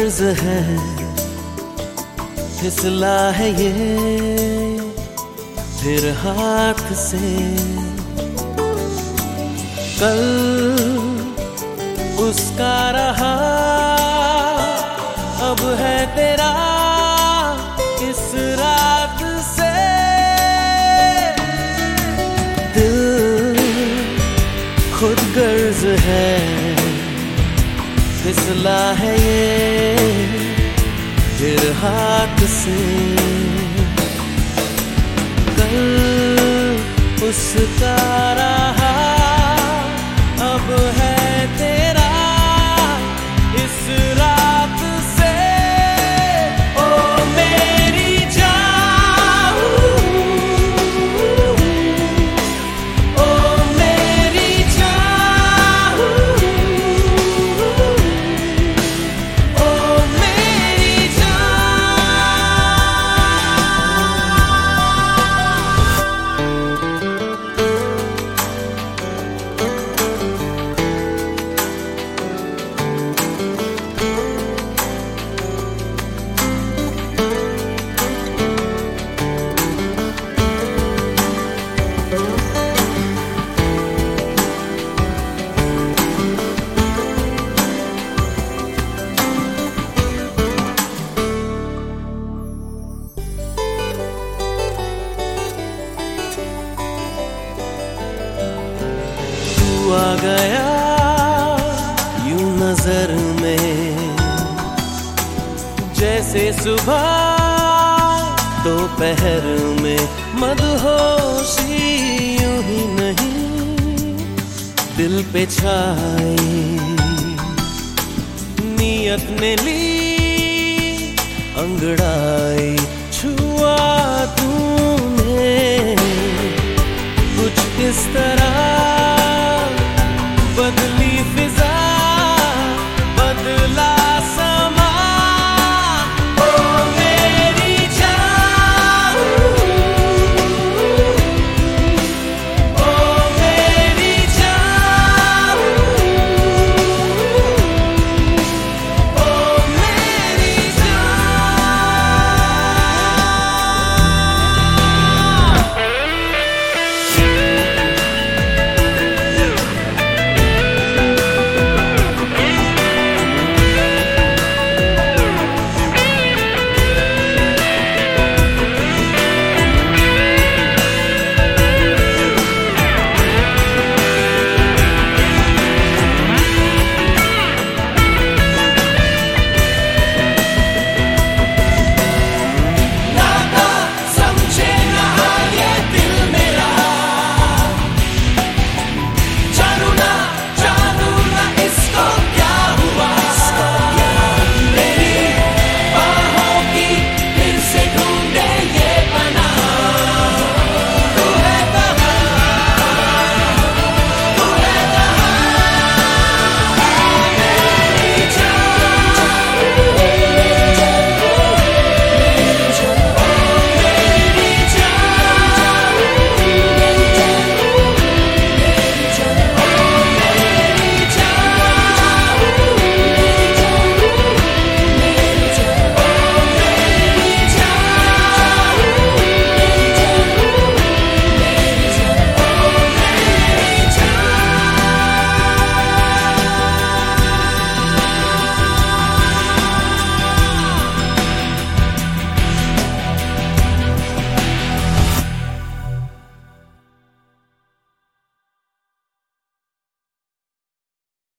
गर्ज है, फिसला है ये फिर हाथ से। कल उसका रहा, अब है तेरा इस रात से। दिल खुद गर्ज है, फिसला है ये फिर हाथ से। कल उसका रहा, अब है तेरा इस रात से। ओ मेरी जान, ओ मेरी जान, ओ मेरी जान। आ गया यूं नजर में, जैसे सुबह दोपहर में। मदहोशी यूं ही नहीं दिल पे छाई, नियत ने ली अंगड़ाई।